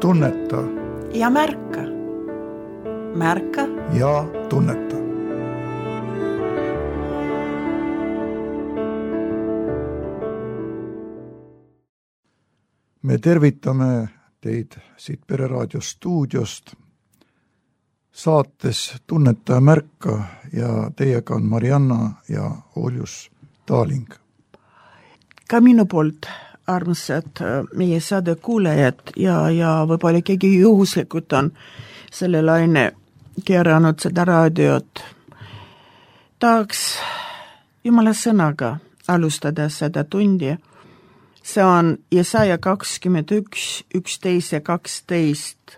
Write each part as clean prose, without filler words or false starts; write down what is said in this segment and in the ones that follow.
tunneta ja märka. Märka ja tunneta. Me tervitame teid siit Pereraadio stuudiost saates Tunneta ja märka ja teiega on Marianna ja Oljus Taaling. Ka minu poolt armsad meie saade kuulajad ja võib-olla keegi juhuslikult on selle laine keeranud seda raadiot. Tahaks Jumala sõnaga alustada seda tundi. See on Jesaja 21, 11 ja 12.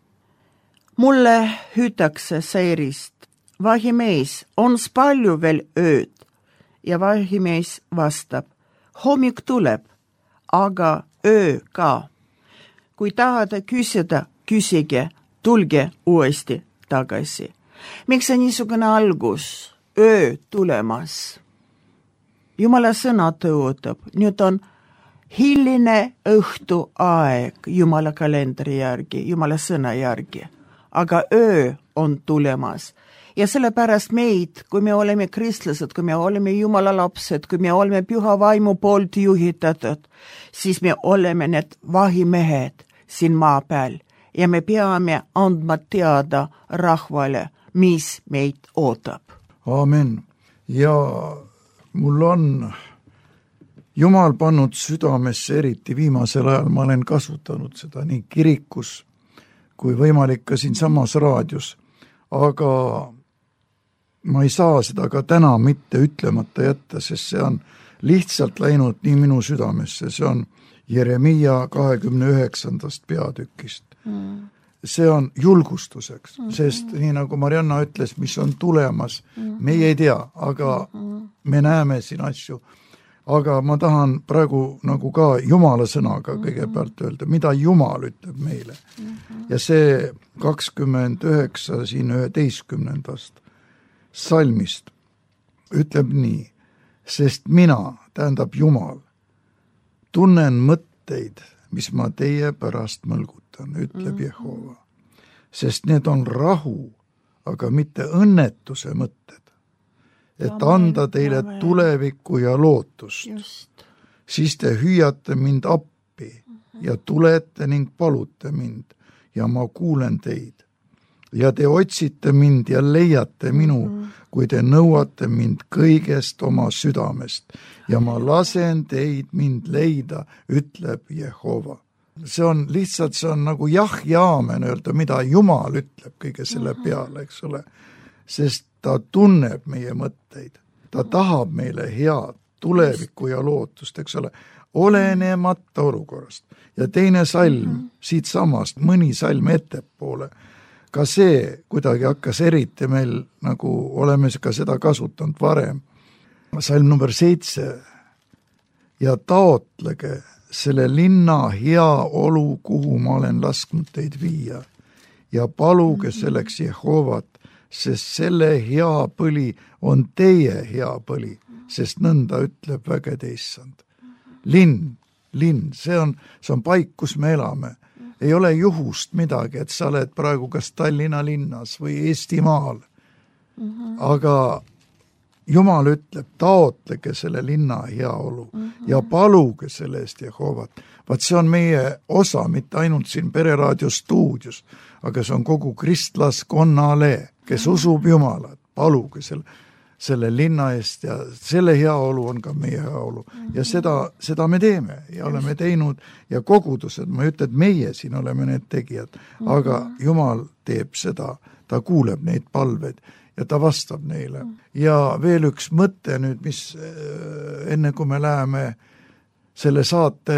Mulle hüütakse seirist. Vahimees, on palju veel ööd. Ja vahimees vastab. Hommik tuleb, aga öö ka. Kui tahate küsida, küsige, tulge uuesti tagasi. Miks see niisugune algus? Öö tulemas. Jumala sõna tõotab. Nüüd on hiline õhtu aeg Jumala kalendri järgi, Jumala sõna järgi. Aga öö on tulemas. Ja sellepärast meid, kui me oleme kristlased, kui me oleme Jumala lapsed, kui me oleme püha vaimu poolt juhitatud, siis me oleme need vahimehed siin maa peal ja me peame andma teada rahvale, mis meid ootab. Aamen. Ja mul on Jumal pannud südamesse, eriti viimasel ajal ma olen kasutanud seda nii kirikus kui võimalik ka siin samas raadios, aga ma ei saa seda ka täna mitte ütlemata jätta, sest see on lihtsalt läinud nii minu südamesse. See on Jeremia 29. peatükist. See on julgustuseks, sest nii nagu Marianna ütles, mis on tulemas, meie ei tea, aga me näeme siin asju. Aga ma tahan praegu nagu ka Jumala sõnaga kõigepealt öelda, mida Jumal ütleb meile. Ja see 29 siin 11. salmist ütleb nii, sest mina, tähendab Jumal, tunnen mõtteid, mis ma teie pärast mõlgutan, ütleb Jehova. Sest need on rahu, aga mitte õnnetuse mõtted. Et anda teile tulevikku ja lootust. Just. Siis te hüüate mind appi ja tulete ning palute mind ja ma kuulen teid. Ja te otsite mind ja leiate minu, kui te nõuate mind kõigest oma südamest ja ma lasen teid mind leida, ütleb Jehova. See on lihtsalt, see on nagu jah ja aamen öelda, mida Jumal ütleb kõige selle peale, eks ole. Sest ta tunneb meie mõtteid, ta tahab meile head tulevikku ja lootust, eks ole, olenemata olukorrast. Ja teine salm siit samast, mõni salm ettepoole, ka see kuidagi hakkas eriti meil, nagu oleme ka seda kasutanud varem. Salm number 7. Ja taotlege selle linna hea olu, kuhu ma olen lasknud teid viia ja paluge selleks Jehovat, sest selle hea põli on teie hea põli, sest nõnda ütleb vägede issand. Linn, see on paik, kus me elame. Ei ole juhust midagi, et sa oled praegu kas Tallinna linnas või Eestimaal. Aga Jumal ütleb, taotlege selle linna heaolu ja paluge selle eest Jehovat. Vaat see on meie osa, mitte ainult siin Pereraadio stuudios, aga see on kogu kristlaskonnale, kes usub Jumalat, paluge selle linna eest ja selle heaolu on ka meie heaolu. Ja seda me teeme ja oleme teinud ja kogudused, ma ütlen, et meie siin oleme need tegijad, aga Jumal teeb seda, ta kuuleb neid palveid ja ta vastab neile. Ja veel üks mõte nüüd, mis enne kui me läheme selle saate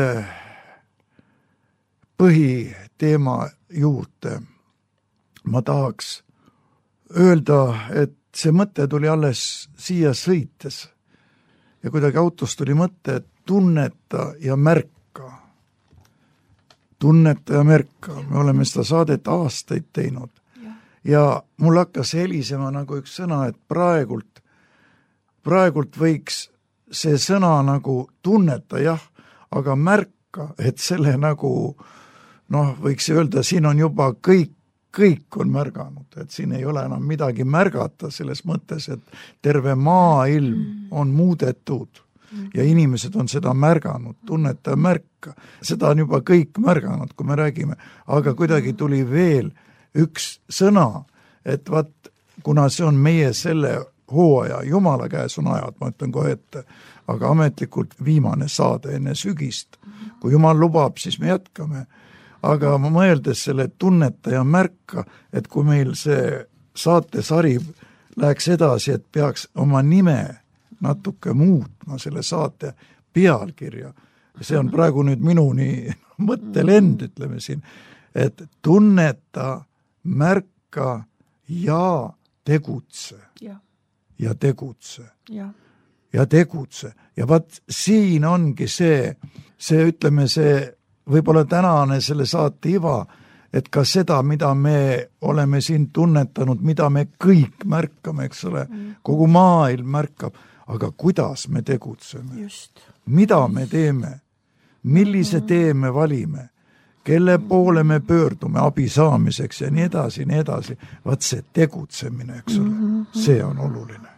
põhiteema juurde, ma tahaks öelda, et see mõte tuli alles siia sõites ja kuidagi autos tuli mõte, et tunneta ja märka. Tunneta ja märka. Me oleme seda saadet aastaid teinud. Ja mul hakkas helisema nagu üks sõna, et praegult võiks see sõna nagu tunneta, jah, aga märka, et selle nagu võiks öelda, siin on juba kõik on märganud, et siin ei ole enam midagi märgata selles mõttes, et terve maailm on muudetud ja inimesed on seda märganud, tunneta märka. Seda on juba kõik märganud, kui me räägime, aga kuidagi tuli veel üks sõna, et kuna see on meie selle hooaja, Jumala käes on ajad, ma ütlen kohe ette, aga ametlikult viimane saade enne sügist. Kui Jumal lubab, siis me jätkame. Aga ma mõeldes selle tunneta ja märka, et kui meil see saatesari läheks edasi, et peaks oma nime natuke muutma selle saate pealkirja. See on praegu nüüd minuni mõttelend, ütleme siin, et tunneta, märka ja tegutse. Ja tegutse. Ja tegutse. Ja siin ongi see, ütleme see, võib-olla tänane selle saate iva, et ka seda, mida me oleme siin tunnetanud, mida me kõik märkame, eks ole, kogu maailm märkab, aga kuidas me tegutseme, mida me teeme, millise tee me valime, kelle poole me pöördume abi saamiseks ja nii edasi. Vaat see tegutsemine, eks ole, see on oluline.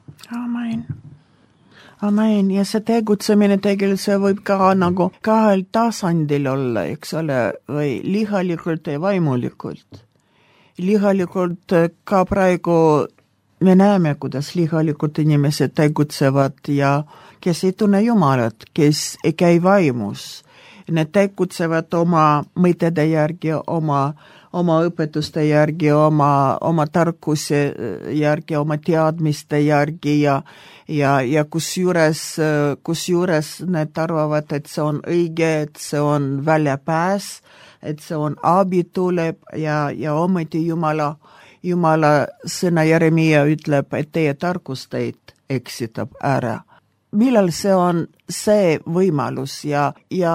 Amen. Ja see tegutsemine tegelikult see võib ka nagu kahel tasandil olla, eks ole, või lihalikult ja vaimulikult. Lihalikult ka praegu me näeme, kuidas lihalikult inimesed tegutsevad ja kes ei tunne Jumalat, kes ei käi vaimus. Need tegutsevad oma mõtede järgi, oma õpetuste järgi, oma tarkuse järgi, oma teadmiste järgi ja kusjuures need arvavad, et see on õige, et see on väljapääs, et see on abi tuleb ja ometi Jumala sõna Jeremia ütleb, et teie tarkus teid eksitab ära. Millal see on see võimalus ja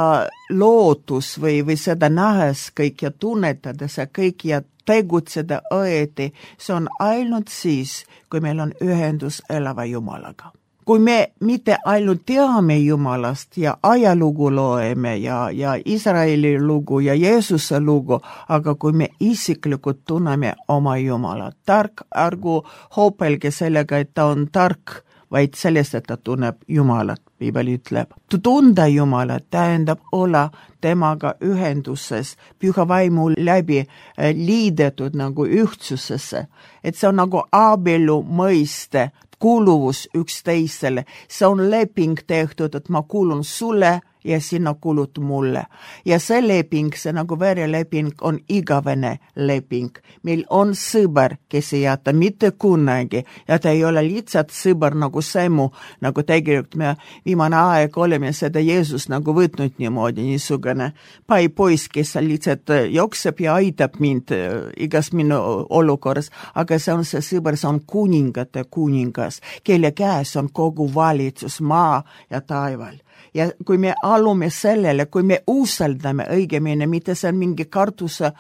lootus või seda nähes kõik ja tunnetada see kõik ja tegutseda õieti, see on ainult siis, kui meil on ühendus elava Jumalaga. Kui me mitte ainult teame Jumalast ja ajalugu loeme ja Iisraeli lugu ja Jeesuse lugu, aga kui me isiklikult tunneme oma Jumalat, tark, ärgu hoopelge sellega, et ta on tark, vaid sellest, et ta tunneb Jumalat, Piibel ütleb. Tunda Jumalat tähendab olla temaga ühenduses, püha vaimu läbi liidetud nagu ühtsusesse. Et see on nagu abielu mõiste, kuuluvus üksteisele. See on leping tehtud, et ma kuulun sulle ja sina kuulud mulle. Ja see leping, see nagu vereleping on igavene leping. Meil on sõber, kes ei jäta mitte kunagi ja ta ei ole lihtsalt sõber nagu Sämu, nagu tegelikult me viimane aeg oleme seda Jeesus nagu võtnud niimoodi, niisugune poiss, kes lihtsalt jookseb ja aitab mind igas minu olukorras, aga see on see sõber, see on kuningate kuningas, kelle käes on kogu valitsus maa ja taeval. Ja kui me allume sellele, kui me usaldame õigemini, mitte see on mingi kartuse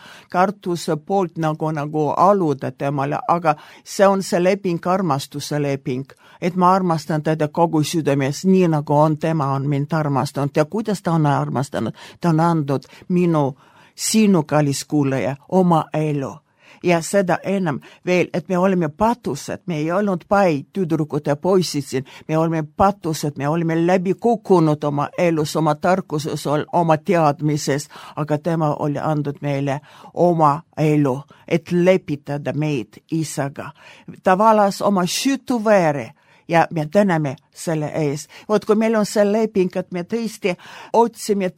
poolt nagu aluda temale, aga see on see leping, armastuse leping, et ma armastan teda kogu südames, nii nagu tema on mind armastanud ja kuidas ta on armastanud, ta on andnud sinu kallis kuulaja oma elu. Ja seda enam veel, et me oleme patused, me ei olnud tüdrukud ja poisid siin, me oleme patused, me oleme läbi kukkunud oma elus, oma tarkuses, oma teadmises, aga tema oli andnud meile oma elu, et lepitada meid isaga. Ta valas oma sütuvere ja me täname selle ees. Vot kui meil on see leping, et me tõesti otsime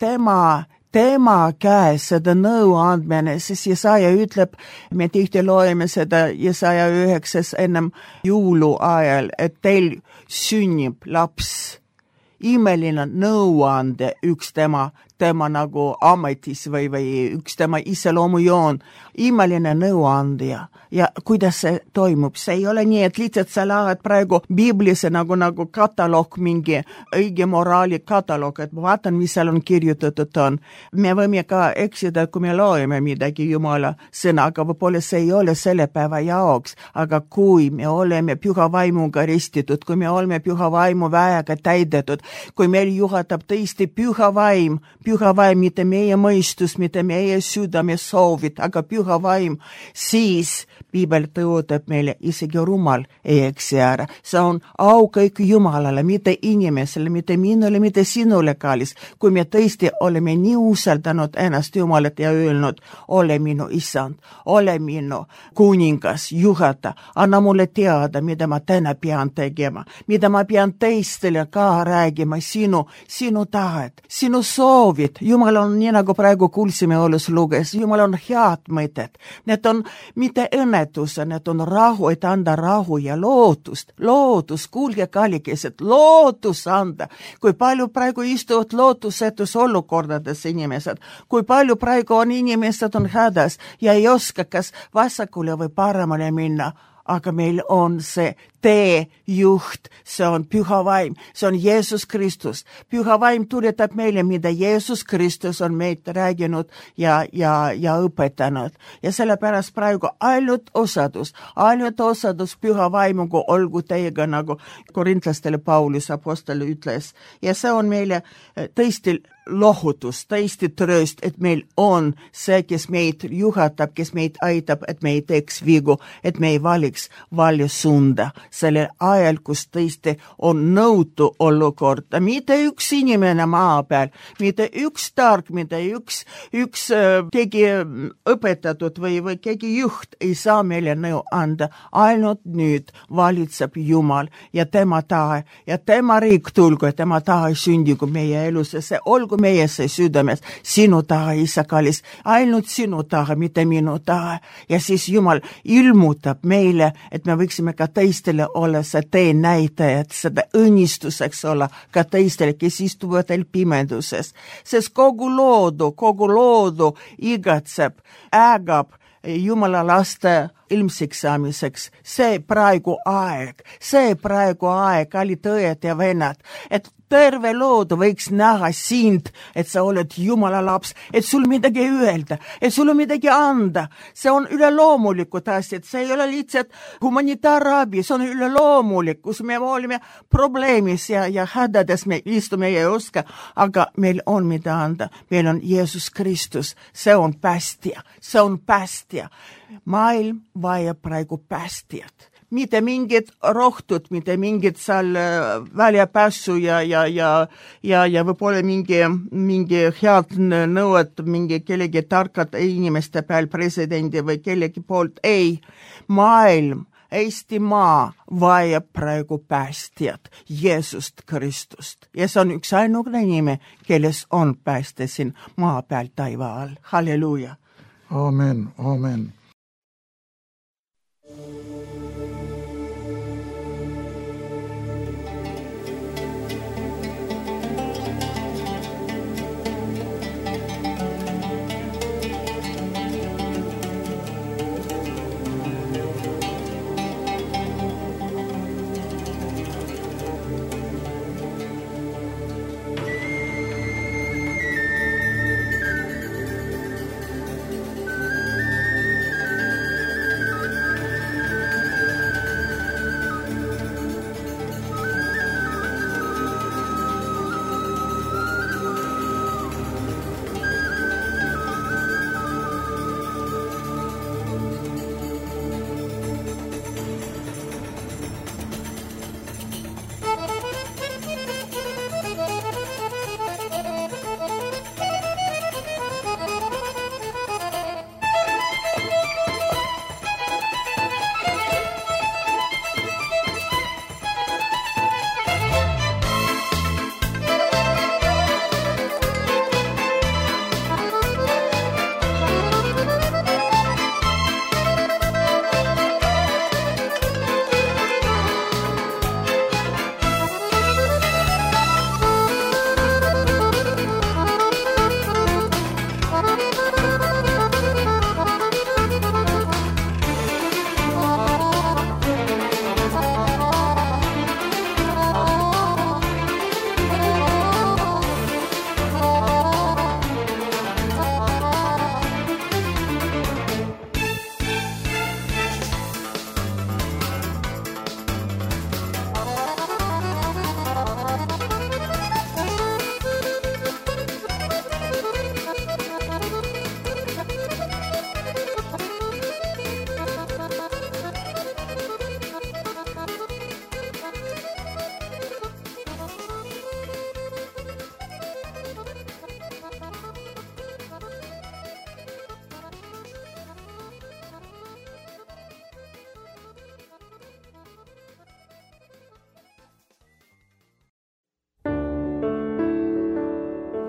tema käes seda nõu andmine, siis Jesaja ütleb, me tihti loeme seda Jesaja 9 ennem jõulu ajal, et teil sünnib laps. Imeline nõuande üks tema nagu ametis või üks tema iseloomujoon, imeline nõuandja. Ja kuidas see toimub? See ei ole nii, et lihtsalt sa lähed praegu Biiblisse nagu kataloog, mingi õige moraali kataloog, et ma vaatan, mis seal on kirjutatud on. Me võime ka eksida, kui me loeme midagi Jumala sõna, aga võib-olla see ei ole selle päeva jaoks, aga kui me oleme püha vaimuga ristitud, kui me oleme püha vaimu väega täidetud, kui meil juhatab tõesti püha vaim, püha vaim, mitte meie mõistus, mitte meie südame soovid, aga püha vaim, siis Piibel tõotab meile, isegi rumal ei eksi ära. See on au kõik Jumalale, mitte inimesele, mitte minule, mitte sinule, kallis. Kui me tõesti oleme nii usaldanud ennast Jumalat ja öelnud, ole minu isand, ole minu kuningas, juhata, anna mulle teada, mida ma täna pean tegema, mida ma pean teistele ka räägima, sinu tahet, sinu soovid. Jumal on, nii nagu praegu kuulsime olles luges, Jumal on head mõtted. Need on mitte õnnetus, need on rahu, et anda rahu ja lootust. Lootus, kuulge kallikesed, lootus anda. Kui palju praegu istuvad lootusetus olukordades inimesed, kui palju praegu on inimesed on hädas ja ei oska kas vasakule või paremale minna. Aga meil on see teejuht, see on püha vaim, see on Jeesus Kristus. Püha vaim tuletab meile, mida Jeesus Kristus on meid rääginud ja õpetanud. Ja sellepärast praegu ainult osadus püha vaimuga olgu teiega, nagu korintlastele Paulus apostel ütles. Ja see on meile tõesti lohutus, tõesti trööst, et meil on see, kes meid juhatab, kes meid aitab, et me ei teeks vigu, et me ei valiks valju suunda. Selle ajal, kus tõesti on nõutu olukord. Mitte üks inimene maa peal, mitte üks tark, mitte üks keegi õpetatud või keegi juht ei saa meile nõu anda. Ainult nüüd valitseb Jumal ja tema tahe ja tema riik tulgu ja tema tahe sündigu meie elus ja see olgu meie see südames. Sinu tahe, isa kallis, ainult sinu tahe, mitte minu tahe. Ja siis Jumal ilmutab meile, et me võiksime ka teistele olla see tee näitajad, seda õnnistuseks olla ka teistele, kes istuvad pimeduses. Sest kogu loodu igatseb, ägab Jumala laste ilmsiks saamiseks. See praegu aeg, kallid õed ja vennad, et terve loodu võiks näha sind, et sa oled Jumala laps, et sul midagi öelda, et sul midagi anda. See on üleloomulikud asjad, see ei ole lihtsalt humanitaarabi, see on üleloomulik, kus me oleme probleemis ja hädades me istume ja ei oska, aga meil on mida anda. Meil on Jeesus Kristus, see on päästja. Maailm vajab praegu päästjat. Mitte mingid rohtud, mitte mingid seal väljapääsu ja võib-olla mingi head nõuet mingi kellegi tarkad inimeste peal, presidendi või kellegi poolt. Ei, maailm, Eestimaa vajab praegu päästjat, Jeesust Kristust. Ja see on üks ainukene nime, kelles on pääste siin maa peal taiva all. Halleluuja. Amen, amen.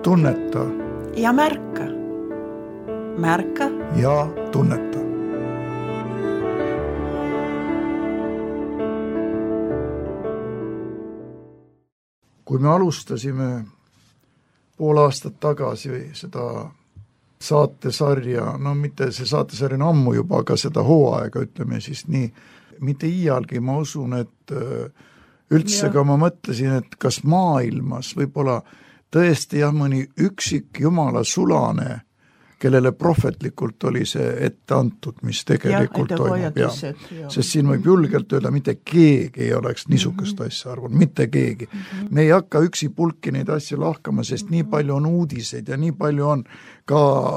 tunneta ja märka. Märka ja tunneta. Kui me alustasime pool aastat tagasi seda saatesarja, no mitte see saatesarja on ammu juba, aga seda hooaega, ütleme siis nii, mitte iialgi, ma usun, et üldse ka ma mõtlesin, et kas maailmas võib-olla tõesti mõni üksik jumala sulane, kellele prohvetlikult oli see ette antud, mis tegelikult toimub. Sest siin võib julgelt öelda, mitte keegi ei oleks niisugust asja arvanud, mitte keegi. Me ei hakka üksi pulki neid asju lahkama, sest nii palju on uudiseid ja nii palju on ka,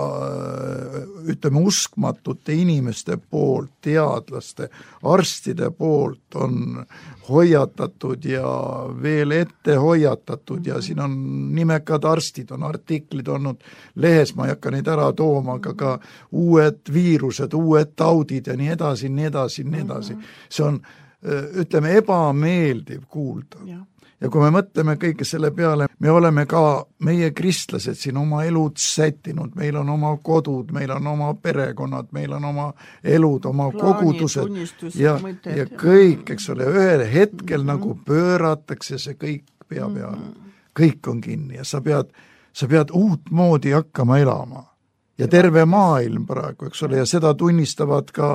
ütleme, uskmatute inimeste poolt, teadlaste, arstide poolt on hoiatatud ja veel ette hoiatatud ja siin on nimekad arstid, on artiklid olnud lehes, ma ei hakka neid ära tooma, aga ka uued viirused, uued taudid ja nii edasi, nii edasi, nii edasi. See on, ütleme, ebameeldiv kuulda. Ja kui me mõtleme kõike selle peale, me oleme ka meie kristlased siin oma elud sättinud, meil on oma kodud, meil on oma perekonnad, meil on oma elud, oma kogudused ja kõik, eks ole, ühel hetkel nagu pööratakse see kõik pea peale. Kõik on kinni ja sa pead uut moodi hakkama elama. Ja terve maailm praegu, eks ole, ja seda tunnistavad ka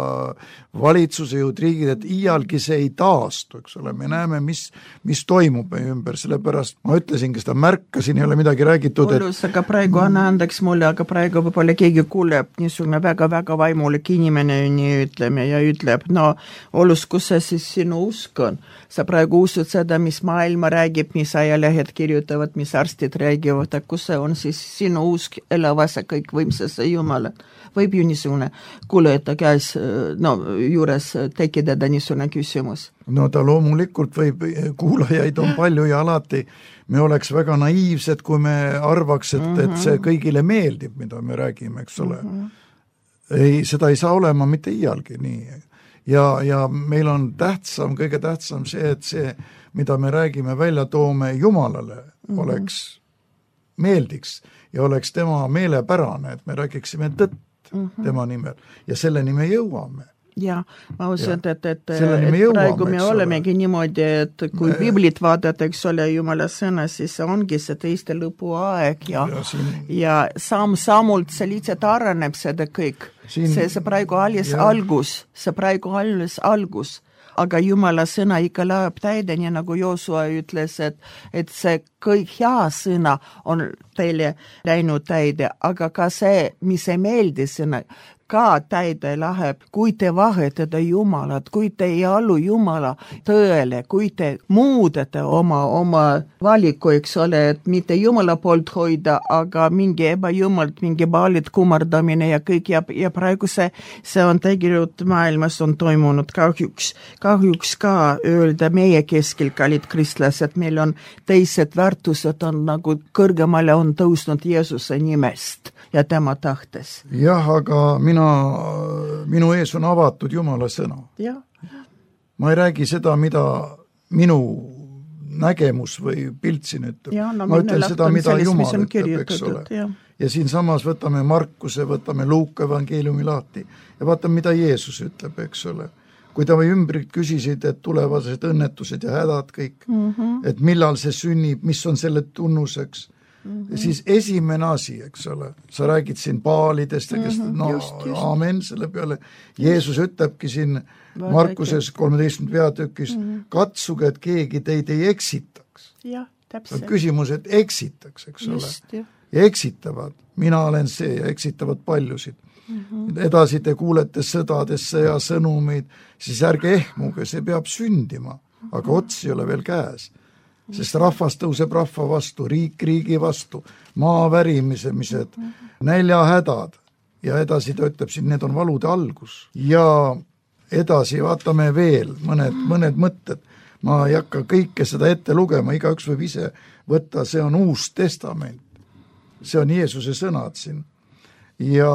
valitsuse jõud riigid, et iialgi see ei taastu, eks ole, me näeme, mis toimub meie ümber, sellepärast ma ütlesingi, seda märkasin, ei ole midagi räägitud, aga praegu anna andeks mulle, aga praegu võib-olla keegi kuuleb niisugune väga-väga vaimulik inimene nii ütleme ja ütleb, no olus, kus see siis sinu usk on? Sa praegu usud seda, mis maailma räägib, mis ajalehed kirjutavad, mis arstid räägivad, kus see on siis sinu usk elavase kõik võimsesse Jumala. Võib ju niisugune kuulajate käes juures tekitada niisugune küsimus. No ta loomulikult võib, kuulajaid on palju ja alati me oleks väga naiivsed, kui me arvaks, et see kõigile meeldib, mida me räägime, eks ole. Ei, seda ei saa olema mitte iialgi nii. Ja meil on tähtsam, kõige tähtsam see, et see, mida me räägime, välja toome Jumalale, oleks meeldiks ja oleks tema meelepärane, et me räägiksime tõtt tema nimel ja selleni me jõuame. Ja, ma usun, et praegu me olemegi niimoodi, et kui Biblit vaadata, eks ole Jumala sõna, siis ongi see teiste lõpu aeg ja samm-sammult see lihtsalt areneb seda kõik. See praegu alles algus. Aga Jumala sõna ikka läheb täide, nii nagu Joosua ütles, et see kõik hea sõna on teile läinud täide, aga ka see, mis ei meeldi sõna, ka täide läheb, kui te vahetada Jumalat, kui te ei allu Jumala tõele, kui te muudate oma valiku, eks ole, et mitte Jumala poolt hoida, aga mingi ebajumalt, mingi baalid kummardamine ja kõik ja praegu see on tegelikult maailmas on toimunud kahjuks ka öelda meie keskel, kallid kristlased, meil on teised väärtused on nagu kõrgemale on tõusnud Jeesuse nimest ja tema tahtes. Jah, aga minu ees on avatud Jumala sõna. Ja. Ma ei räägi seda, mida minu nägemus või pilt siin ütleb. Ma ütlen seda, mida Jumal ütleb, eks ole. Ja siin samas võtame Markuse, võtame Luuka evangeeliumi lahti ja vaatame, mida Jeesus ütleb, eks ole. Kui ta või ümbrid küsisid, et tulevased õnnetused ja hädad kõik, et millal see sünnib, mis on selle tunnuseks, siis esimene asi, eks ole, sa räägid siin paalidest ja kes, just. Aamen, selle peale. Jeesus ütlebki siin Markuses 13. peatükis, katsuge, et keegi teid ei eksitaks. Jah, täpselt. Küsimus, et eksitaks, eks ole. Ja eksitavad. Mina olen see ja eksitavad paljusid. Edasi te kuulete sõdadesse ja sõnumeid, siis ärge ehmuge, see peab sündima, aga ots ei ole veel käes. Sest rahvas tõuseb rahva vastu, riik riigi vastu, maa värimised, näljahädad ja edasi ta ütleb siin, need on valude algus. Ja edasi vaatame veel mõned mõtted. Ma ei hakka kõike seda ette lugema, igaüks võib ise võtta, see on Uus Testament. See on Jeesuse sõnad siin. Ja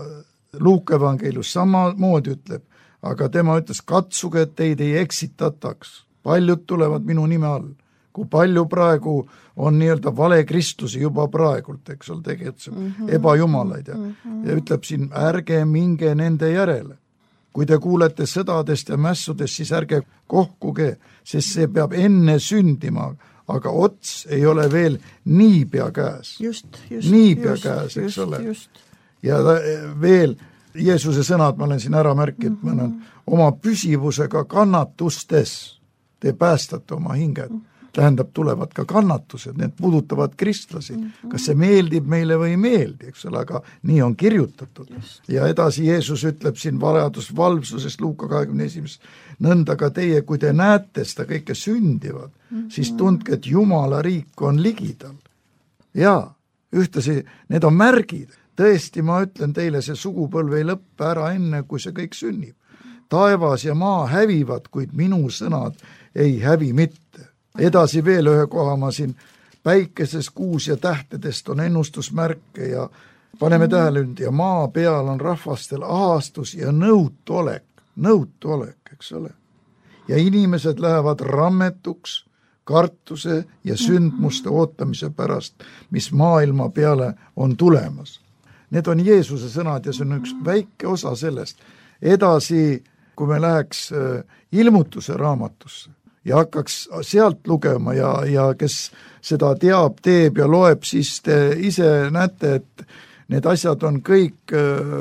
Luuka evangeelius samamoodi ütleb, aga tema ütles, katsuge, et teid ei eksitataks. Paljud tulevad minu nime all. kui palju praegu on nii-öelda valekristusi juba praegult, eks ole, tegutseb ebajumalaid ja ütleb siin, ärge minge nende järele. Kui te kuulete sõdadest ja mässudest, siis ärge kohkuge, sest see peab enne sündima, aga ots ei ole veel niipea käes. Niipea käes, eks ole. Ja veel Jeesuse sõnad, ma olen siin ära märkinud, ma olen oma püsivusega kannatustes te päästate oma hinged. Tähendab, tulevad ka kannatused, need puudutavad kristlasi. Kas see meeldib meile või ei meeldi, eks ole, aga nii on kirjutatud. Ja edasi Jeesus ütleb siin valvsusest Luuka 21. Nõnda ka teie, kui te näete seda kõike sündivad, siis tundke, et Jumala riik on ligidal. Ja ühtasi, need on märgid. Tõesti, ma ütlen teile, see sugupõlv ei lõppe ära enne, kui see kõik sünnib. Taevas ja maa hävivad, kuid minu sõnad ei hävi mitte. Edasi veel ühe koha ma siin päikeses, kuus ja tähtedest on ennustusmärke ja paneme tähele nüüd, ja maa peal on rahvastel ahastus ja nõutuolek, eks ole. Ja inimesed lähevad rammetuks kartuse ja sündmuste ootamise pärast, mis maailma peale on tulemas. Need on Jeesuse sõnad ja see on üks väike osa sellest. Edasi, kui me läheks ilmutuse raamatusse ja hakkaks sealt lugema ja kes seda teeb ja loeb, siis te ise näete, et need asjad on kõik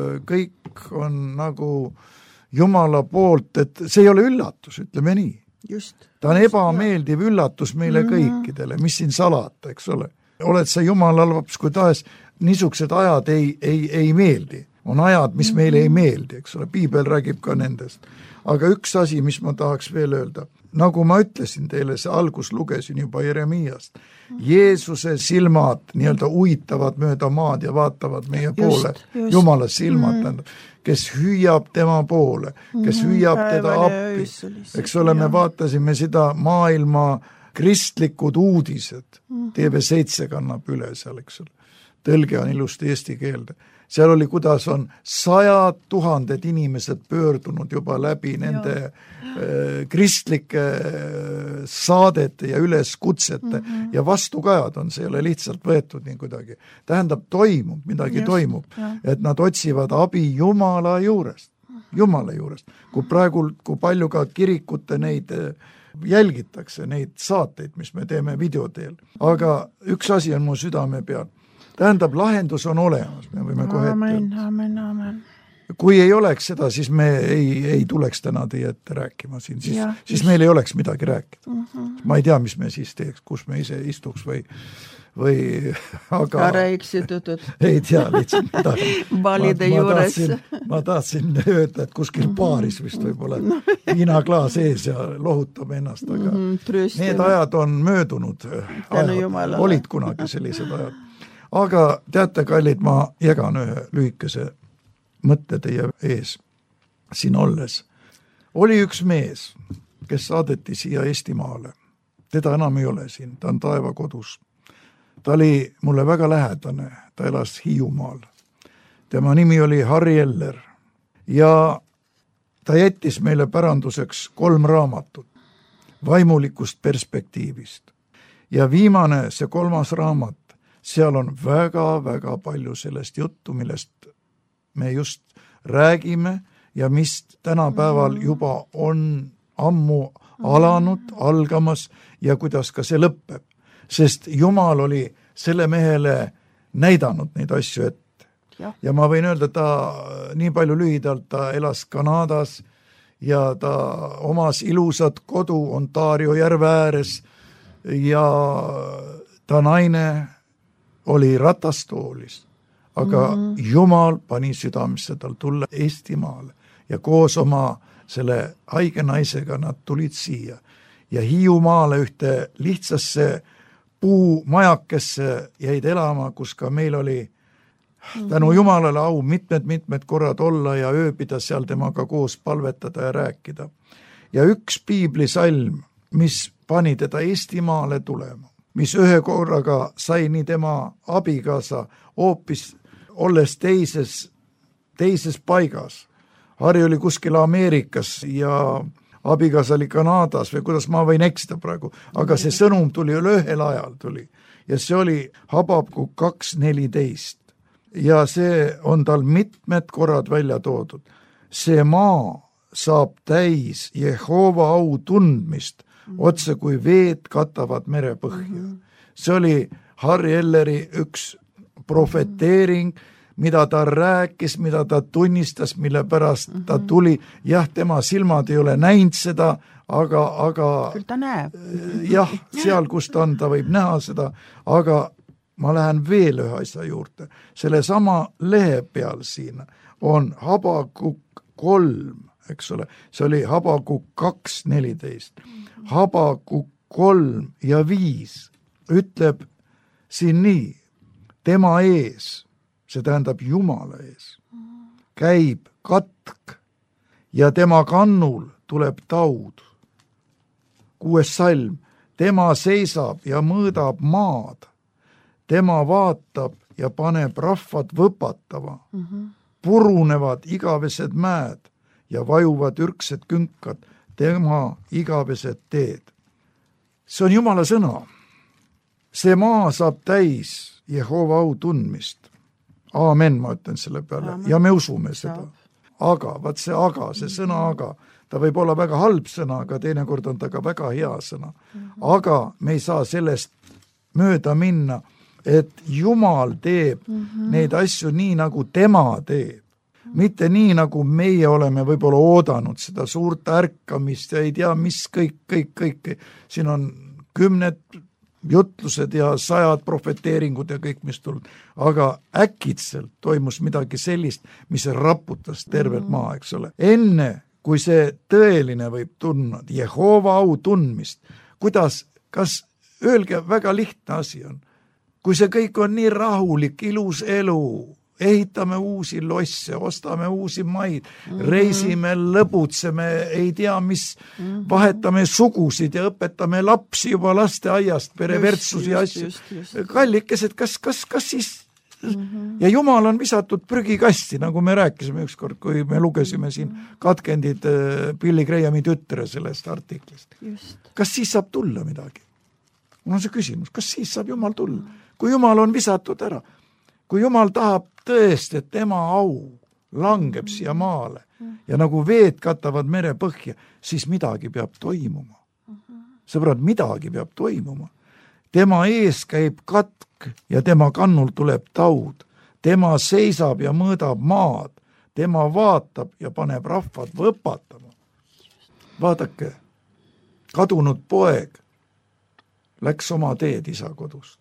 on nagu Jumala poolt, et see ei ole üllatus, ütleme nii. Ta on ebameeldiv üllatus meile kõikidele, mis siin salata, eks ole. Oled sa Jumala laps, kui tahes niisugused ajad ei meeldi. On ajad, mis meile ei meeldi, eks ole. Piibel räägib ka nendest. Aga üks asi, mis ma tahaks veel öelda, nagu ma ütlesin teile, see algus lugesin juba Jeremiast. Jeesuse silmad nii-öelda uitavad mööda maad ja vaatavad meie poole. Jumala silmad, kes hüüab tema poole, kes hüüab teda appi. Eks ole, me vaatasime seda maailma kristlikud uudised. TV7 kannab üle seal, eks ole. Tõlge on ilusti eesti keelde. Seal oli, kuidas on 100 000 inimesed pöördunud juba läbi nende kristlike saadete ja üleskutsete ja vastukajad on, see ei ole lihtsalt võetud nii kuidagi. Tähendab, toimub, midagi toimub, et nad otsivad abi Jumala juurest. Kui palju ka kirikute neid jälgitakse, neid saateid, mis me teeme videoteel. Aga üks asi on mu südame peal. Tähendab, lahendus on olemas, me võime kohe ette. Amen. Kui ei oleks seda, siis me ei tuleks täna teie ette rääkima siin, siis meil ei oleks midagi rääkida. Ma ei tea, mis me siis teeks, kus me ise istuks või aga... Ära eksitatud. Ei tea, lihtsalt valide juures. Ma tahtsin öelda, et kuskil baaris vist võib-olla viinaklaas ees ja lohutab ennast, aga need ajad on möödunud. Olid kunagi sellised ajad. Aga teate, kallid, ma jagan ühe lühikese mõtte teie ees siin olles. Oli üks mees, kes saadeti siia Eestimaale. Teda enam ei ole siin, ta on taevakodus. Ta oli mulle väga lähedane, ta elas Hiiumaal. Tema nimi oli Harri Eller ja ta jättis meile päranduseks 3 raamatut vaimulikust perspektiivist. Ja viimane, see 3. raamat, seal on väga-väga palju sellest juttu, millest me just räägime ja mis tänapäeval juba on ammu algamas ja kuidas ka see lõpeb. Sest Jumal oli selle mehele näidanud neid asju ette. Ja ma võin öelda, ta nii palju lühidalt, ta elas Kanadas ja ta omas ilusat kodu Ontario järve ääres ja ta naine oli ratastoolis, aga Jumal pani südamesse tal tulla Eestimaale ja koos oma selle haige naisega nad tulid siia ja Hiiumaale ühte lihtsasse puumajakesse jäid elama, kus ka meil oli tänu Jumalale au mitmed korrad olla ja ööbida seal temaga koos palvetada ja rääkida. Ja üks piiblisalm, mis pani teda Eestimaale tulema, mis ühe korraga sai nii tema abikaasa hoopis olles teises paigas. Harri oli kuskil Ameerikas ja abikaasa oli Kanadas või kuidas ma võin eksida praegu, aga see sõnum tuli ühel ajal tuli ja see oli Habakuk 2:14 ja see on tal mitmed korrad välja toodud. See maa saab täis Jehova au tundmist, otse kui veed katavad merepõhja. See oli Harry Elleri üks profeteering, mida ta rääkis, mida ta tunnistas, mille pärast ta tuli. Jah, tema silmad ei ole näinud seda, aga küll ta näeb. Jah, seal, kus ta on, ta võib näha seda, aga ma lähen veel ühe asja juurde. Selle sama lehe peal siin on Habakuk 3, eks ole, see oli Habakuk 2:14. Habakuk 3 ja 5 ütleb siin nii, tema ees, see tähendab Jumala ees, käib katk ja tema kannul tuleb taud. 6. salm, tema seisab ja mõõdab maad, tema vaatab ja paneb rahvad võpatama, purunevad igavesed mäed ja vajuvad ürgsed künkad, tema igavesed teed. See on Jumala sõna. See maa saab täis Jehova au tundmist. Aamen, ma ütlen selle peale. Aamen. Ja me usume seda. Aga, vaat see aga, see sõna aga, ta võib olla väga halb sõna, aga teinekord on ta ka väga hea sõna. Aga me ei saa sellest mööda minna, et Jumal teeb neid asju nii, nagu tema teeb. Mitte nii, nagu meie oleme võib-olla oodanud seda suurt ärkamist ja ei tea, mis kõik. Siin on 10 jutlused ja 100 profeteeringud ja kõik, mis tulnud. Aga äkitselt toimus midagi sellist, mis raputas tervet maa, eks ole. Enne, kui see tõeline võib tundma, Jehova au tundmist, kuidas, kas, öelge, väga lihtne asi on. Kui see kõik on nii rahulik, ilus elu, ehitame uusi losse, ostame uusi maid, reisime, lõbutseme, ei tea mis, vahetame sugusid ja õpetame lapsi juba lasteaiast, perevertsusi ja asju. Kallikesed, kas siis ja Jumal on visatud prügikasti, nagu me rääkisime ükskord, kui me lugesime siin katkendid Billy Grahami tütre sellest artiklist. Kas siis saab tulla midagi? Mul on see küsimus, kas siis saab Jumal tulla? Kui Jumal on visatud ära, kui Jumal tahab tõesti, et tema au langeb siia maale ja nagu veed katavad merepõhja, siis midagi peab toimuma. Sõbrad, midagi peab toimuma. Tema ees käib katk ja tema kannul tuleb taud. Tema seisab ja mõõdab maad. Tema vaatab ja paneb rahvad võpatama. Vaadake, kadunud poeg läks oma teed isa kodust.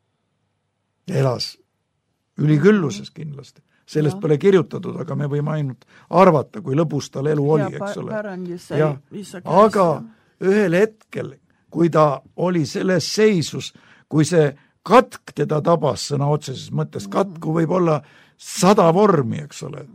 Ja elas ülikülluses kindlasti. Sellest pole kirjutatud, aga me võime ainult arvata, kui lõbus tal elu oli, eks ole. Aga ühel hetkel, kui ta oli selles seisus, kui see katk teda tabas sõna otseses mõttes, katku võib olla 100 vormi, eks ole.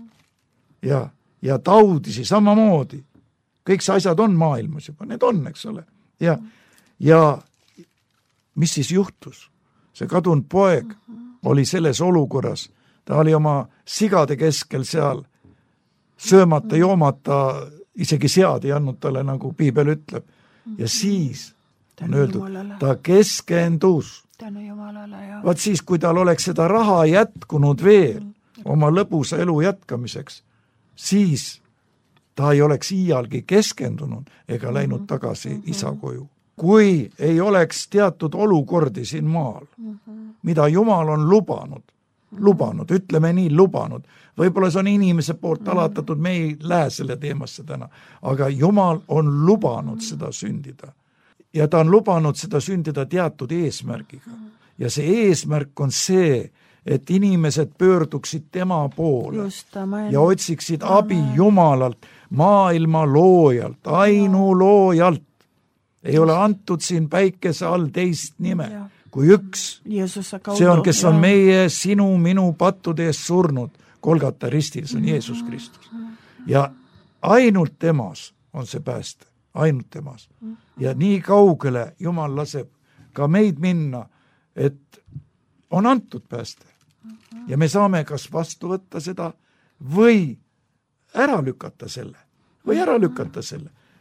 Ja taudisi samamoodi. Kõik see asjad on maailmas juba, need on, eks ole. Ja mis siis juhtus? See kadunud poeg oli selles olukorras, ta oli oma sigade keskel seal, söömata, joomata, isegi sead ei andnud talle, nagu Piibel ütleb. Ja siis on öeldud, ta keskendus. Vaat siis, kui tal oleks seda raha jätkunud veel oma lõbusa elu jätkamiseks, siis ta ei oleks iialgi keskendunud ega läinud tagasi isa koju. Kui ei oleks teatud olukordi siin maal, mida Jumal on lubanud, ütleme nii, lubanud. Võib-olla see on inimese poolt alatatud, me ei lähe selle teemasse täna, aga Jumal on lubanud seda sündida. Ja ta on lubanud seda sündida teatud eesmärgiga. Ja see eesmärk on see, et inimesed pöörduksid tema poole ja otsiksid abi Jumalalt, maailma loojalt, ainuloojalt. Ei ole antud siin päikese all teist nime kui üks. See on, kes on meie, sinu, minu pattude ees surnud Golgata ristil, see on Jeesus Kristus. Ja ainult temas on see pääste, ainult temas. Ja nii kaugele Jumal laseb ka meid minna, et on antud pääste. Ja me saame kas vastu võtta seda või ära lükata selle.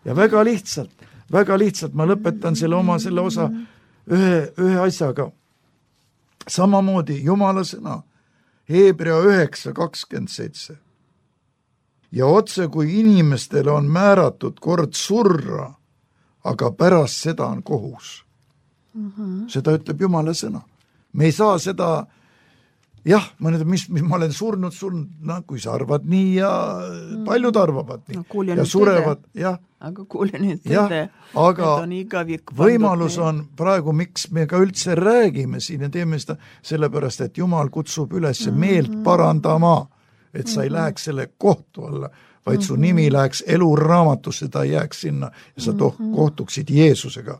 Ja väga lihtsalt ma lõpetan selle osa ühe asjaga. Samamoodi Jumala sõna, Hebrea 9:27. Ja otse kui inimestele on määratud kord surra, aga pärast seda on kohus. Seda ütleb Jumala sõna. Me ei saa seda, jah, mis ma olen surnud, kui sa arvad nii ja paljud arvavad nii ja surevad, jah. Aga kuule nüüd tõde, aga võimalus on praegu, miks me ka üldse räägime siin ja teeme seda, sellepärast, et Jumal kutsub üles meelt parandama, et sa ei läheks selle kohtu alla, vaid su nimi läheks eluraamatusse, ta ei jääks sinna ja sa kohtuksid Jeesusega,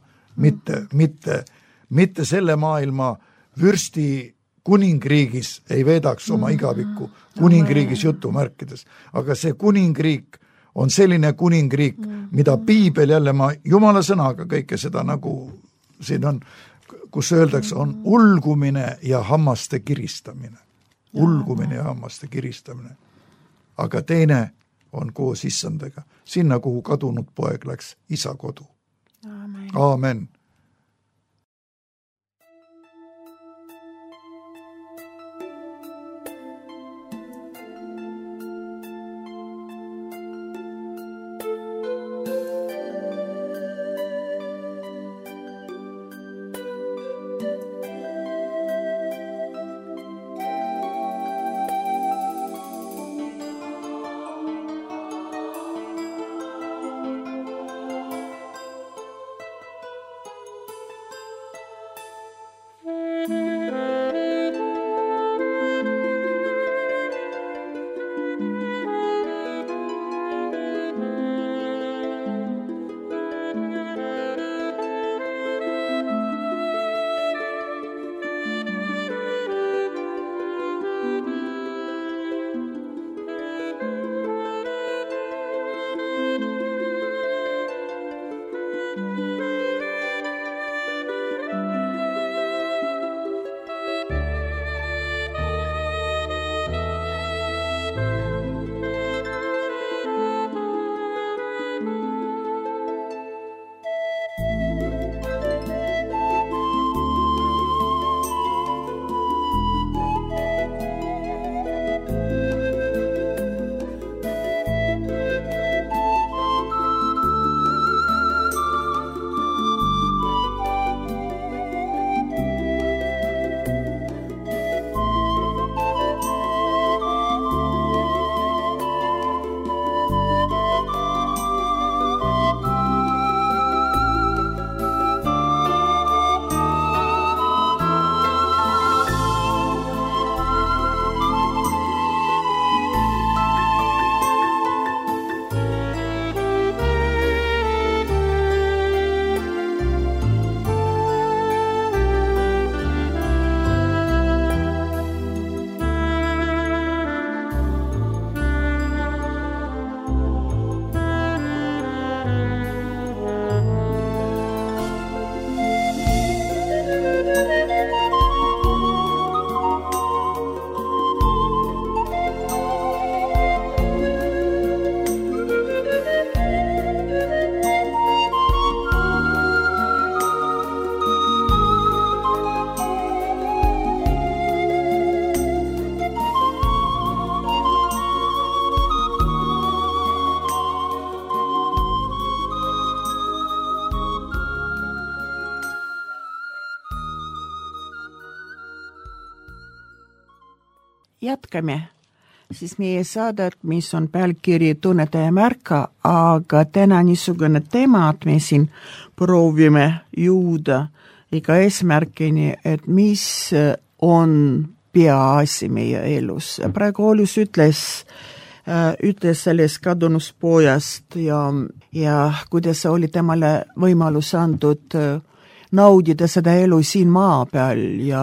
mitte selle maailma vürsti kuningriigis ei veedaks oma igavikku, kuningriigis jutumärkides, aga see kuningriik on selline kuningriik, mida piibel jälle Jumala sõnaga kõike seda nagu siin on, kus öeldakse, on ulgumine ja hammaste kiristamine. Ulgumine ja hammaste kiristamine. Aga teine on koos issandega, sinna, kuhu kadunud poeg läks, isa kodu. Aamen. Jätkame siis meie saadet, mis on pealkiri Tunneta ja märka, aga täna niisugune teema, et me siin proovime jõuda iga eesmärkini, et mis on peaasi meie elus. Praegu Olus ütles sellest kadunust pojast ja kuidas oli temale võimalus antud naudida seda elu siin maa peal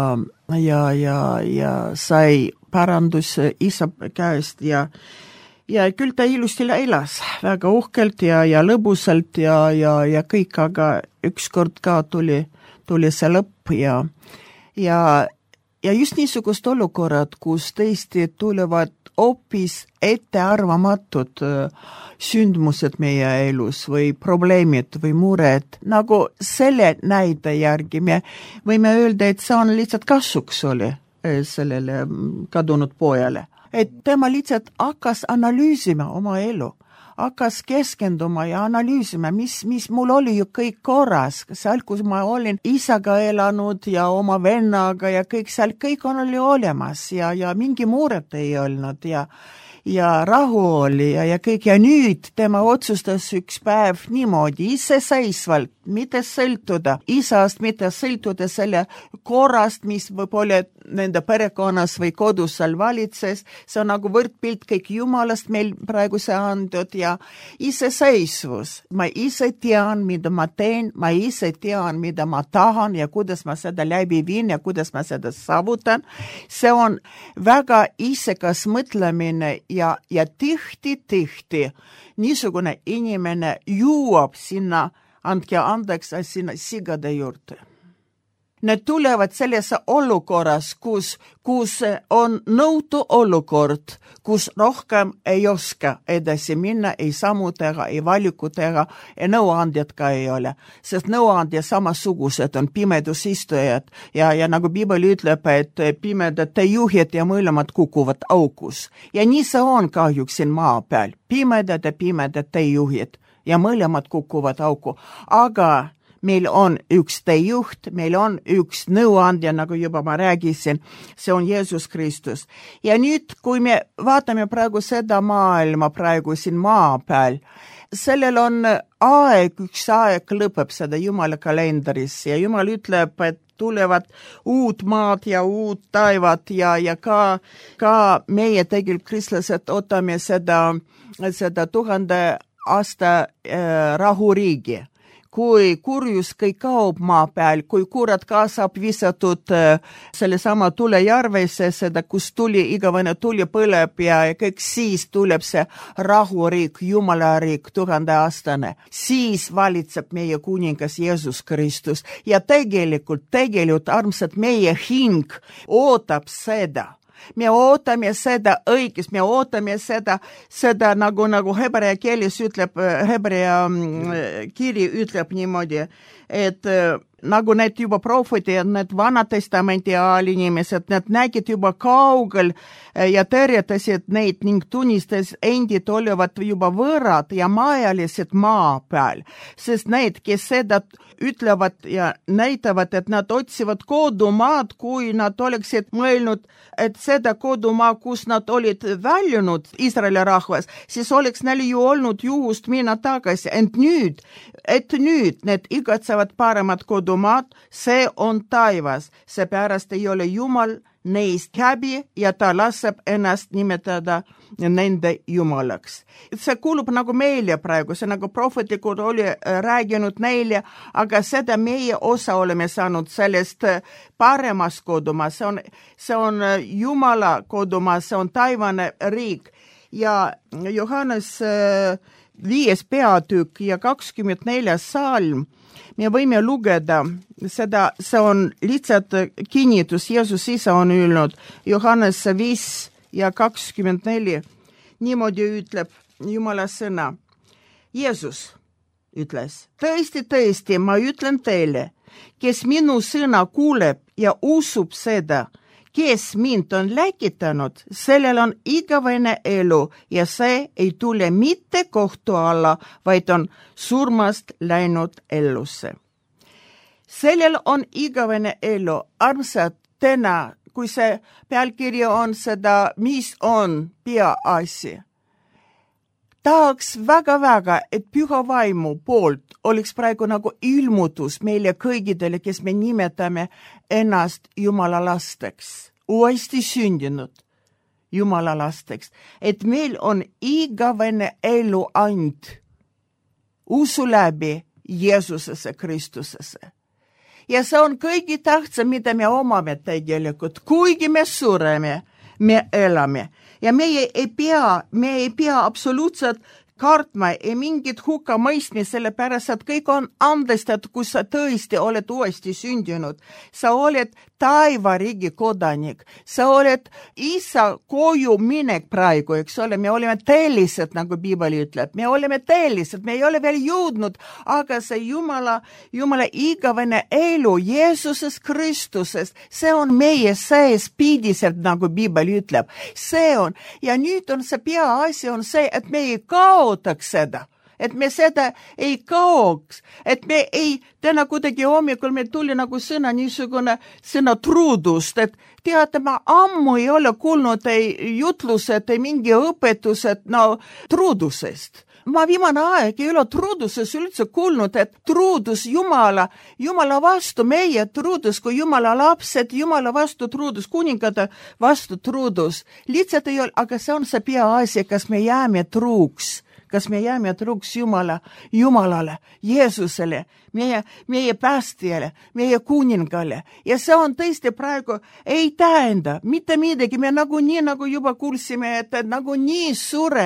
ja sai parandus isa käest ja küll ta ilusti elas väga uhkelt ja lõbusalt ja kõik, aga ükskord ka tuli see lõpp ja just niisugust olukorrad, kus tõesti tulevad hoopis ettearvamatud sündmused meie elus või probleemid või mured, nagu selle näite järgi me võime öelda, et see on lihtsalt kasuks oli sellele kadunud pojale. Et tema lihtsalt hakkas analüüsima oma elu, hakkas keskenduma ja analüüsima, mis mul oli ju kõik korras, seal, kus ma olin isaga elanud ja oma vennaga ja kõik seal, kõik oli olemas ja mingi muret ei olnud ja rahu oli ja kõik ja nüüd tema otsustas üks päev niimoodi iseseisvalt, mitte sõltuda isast, mitte sõltuda selle korrast, mis võib-olla nende perekonnas või kodus seal valitses, see on nagu võrdpilt kõik Jumalast meil praegu see andnud ja iseseisvus. Ma ise tean, mida ma teen, ma ise tean, mida ma tahan ja kuidas ma seda läbi viin ja kuidas ma seda saavutan. See on väga isekas mõtlemine ja tihti niisugune inimene jõuab sinna, andke andeks, sinna sigade juurde. Need tulevad sellesse olukorras, kus on nõutu olukord, kus rohkem ei oska edasi minna, ei sammu teha, ei valiku teha ja nõuandjad ka ei ole. Sest nõuandjad samasugused on pimedusistujad ja nagu Piibel ütleb, et pimedad juhid ja mõlemad kukuvad aukus. Ja nii see on kahjuks siin maa peal. Pimedad juhid ja mõlemad kukuvad auku. Aga meil on üks teejuht, meil on üks nõuandja, nagu juba ma räägisin, see on Jeesus Kristus. Ja nüüd, kui me vaatame praegu seda maailma praegu siin maa peal, sellel on üks aeg lõpeb seda Jumala kalendris ja Jumal ütleb, et tulevad uut maad ja uut taevad ja ka meie tegelikult kristlased ootame seda 1000 aasta rahuriigi. Kui kurjus kõik kaob maa peal, kui kurat kaasab visatud selle sama tulejärvesse, seda kus igavene tuli põleb ja kõik siis tuleb see rahuriik, Jumalariik 1000 aastane. Siis valitseb meie kuningas Jeesus Kristus ja tegelikult armsad meie hing ootab seda. Me ootame seda õigest, me ootame seda nagu hebrea keeles ütleb, hebrea kiri ütleb niimoodi, et nagu need juba prohvetid, need Vanatestamenti ajal inimesed, need nägid juba kaugel ja terjetasid neid ning tunnistas endid olevat juba võõrad ja maajalised maa peal, sest need, kes seda ütlevad ja näitavad, et nad otsivad kodumaad, kui nad oleksid mõelnud, et seda kodumaa, kus nad olid väljunud Iisraeli rahvas, siis oleks neil ju olnud juhust minna tagasi, et nüüd need igatsevad paremat kodumaad, see on taivas, seepärast ei ole Jumal neist häbi ja ta laseb ennast nimetada nende Jumalaks. See kuulub nagu meile praegu, see nagu prohvetlikud oli rääginud neile, aga seda meie osa oleme saanud sellest paremast kodumaa, see on Jumala kodumaa, see on taivane riik ja Johannes 5. peatükk ja 24. salm, me võime lugeda seda, see on lihtsalt kinnitus, Jeesus ise on öelnud, Johannes 5 ja 24, niimoodi ütleb Jumala sõna. Jeesus ütles, tõesti, ma ütlen teile, kes minu sõna kuuleb ja usub seda, kes mind on läkitanud, sellel on igavene elu ja see ei tule mitte kohtu alla, vaid on surmast läinud ellusse. Sellel on igavene elu, armsad täna, kui see pealkiri on seda, mis on peaasi. Tahaks väga, et püha vaimu poolt oleks praegu nagu ilmutus meile kõigidele, kes me nimetame ennast Jumala lasteks, uuesti sündinud Jumala lasteks, et meil on igavene elu and usu läbi Jeesusesse Kristusesse. Ja see on kõige tähtsam, mida me omame tegelikult, kuigi me sureme, me elame. Ja me ei pea absoluutselt kartma ja mingit hukka mõistmi, sellepärast, et kõik on andestatud, kus sa tõesti oled uuesti sündinud. Sa oled taivariigi kodanik, sa oled isa koju minek praegu, eks ole, me oleme tellised, nagu Piibel ütleb, me oleme tellised, me ei ole veel jõudnud, aga see Jumala igavene elu Jeesuses Kristuses, see on meie sees pidiselt, nagu Piibel ütleb, see on, ja nüüd on see peaasi on see, et me ei kaotaks seda. Et me seda ei kaoks, et me ei, täna kuidagi hommikul me tuli nagu niisugune sõna truudust, et teate, ma ammu ei ole kuulnud ei jutlused, ei mingi õpetused truudusest. Ma viimane aeg ei ole truuduses üldse kuulnud, et truudus Jumala vastu, meie truudus kui Jumala lapsed, Jumala vastu truudus, kuningade vastu truudus. Lihtsalt ei ole, aga see on see peaasi, kas me jääme truuks Jumalale, Jeesusele, meie päästjale, meie kuningale. Ja see on tõesti praegu ei tähenda mitte midagi, me nagunii, nagu juba kuulsime, et nagunii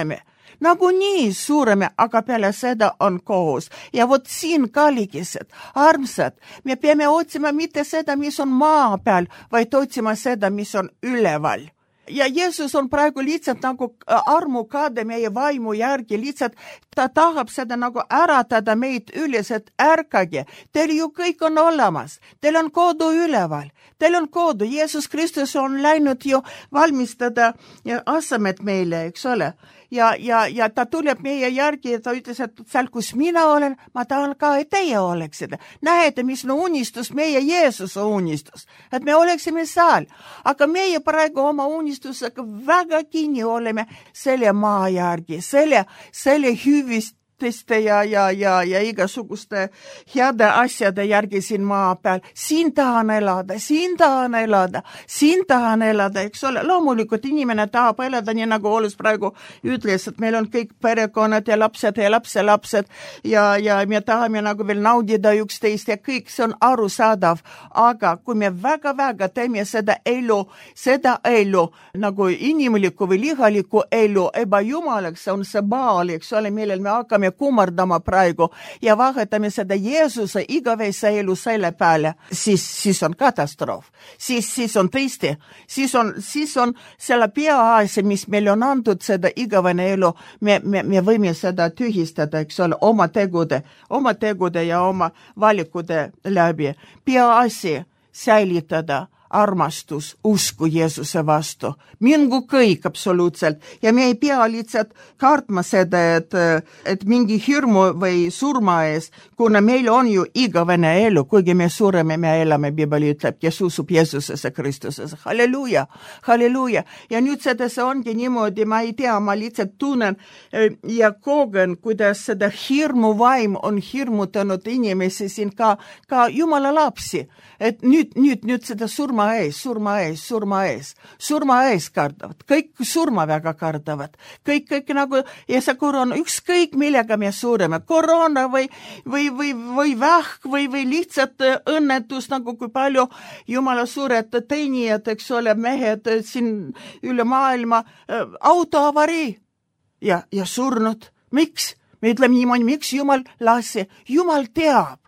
sureme, aga peale seda on kohus. Ja vot siin kallikesed, armsad, me peame otsima mitte seda, mis on maa peal, vaid otsima seda, mis on üleval. Ja Jeesus on praegu lihtsalt nagu armukade meie vaimu järgi, lihtsalt ta tahab seda nagu äratada meid üles, et ärkage. Teil ju kõik on olemas, teil on kodu üleval, teil on kodu. Jeesus Kristus on läinud ju valmistada asemed meile, eks ole. Ja ta tuleb meie järgi ja ta ütles, et seal, kus mina olen, ma tahan ka, et teie oleksite. Näete, mis on unistus, meie Jeesuse unistus, et me oleksime seal. Aga meie praegu oma unistusega väga kinni oleme selle maa järgi, selle hüvist ja igasuguste heade asjade järgi siin maa peal. Siin tahan elada, eks ole. Loomulikult inimene tahab elada nii, nagu Olus praegu ütles, et meil on kõik perekonnad ja lapsed ja lapselapsed ja me tahame nagu veel naudida üksteist ja kõik see on arusaadav. Aga kui me väga-väga teeme seda elu nagu inimlikku või lihalikku elu ebajumalaks, on see baal, eks ole, millel me hakkame kummardama praegu ja vahetame seda Jeesuse igavese elu selle peale, siis on katastroof. Siis on tõesti, siis on selle peaasi, mis meil on antud seda igavene elu, me võime seda tühistada, eks ole, oma tegude ja oma valikute läbi. Peaasi säilitada armastus, usku Jeesuse vastu. Mingu kõik absoluutselt. Ja me ei pea lihtsalt kartma seda, et mingi hirmu või surma ees, kuna meil on ju igavene elu, kuigi me sureme, me elame, Piibel ütleb, kes usub Jeesusesse Kristusesse. Halleluuja. Ja nüüd seda see ongi niimoodi, ma ei tea, ma lihtsalt tunnen ja kogen, kuidas seda hirmu vaim on hirmutanud inimesi siin ka Jumala lapsi. Et nüüd seda surma ees kardavad. Kõik surma väga kardavad. Kõik nagu, ja see koroona, ükskõik millega me sureme, koroona või vähk või lihtsalt õnnetus, nagu kui palju Jumala suured teenijad, eks ole, mehed siin üle maailma, autoavarii ja surnud. Miks? Me ütleme niimoodi, miks Jumal lasi? Jumal teab.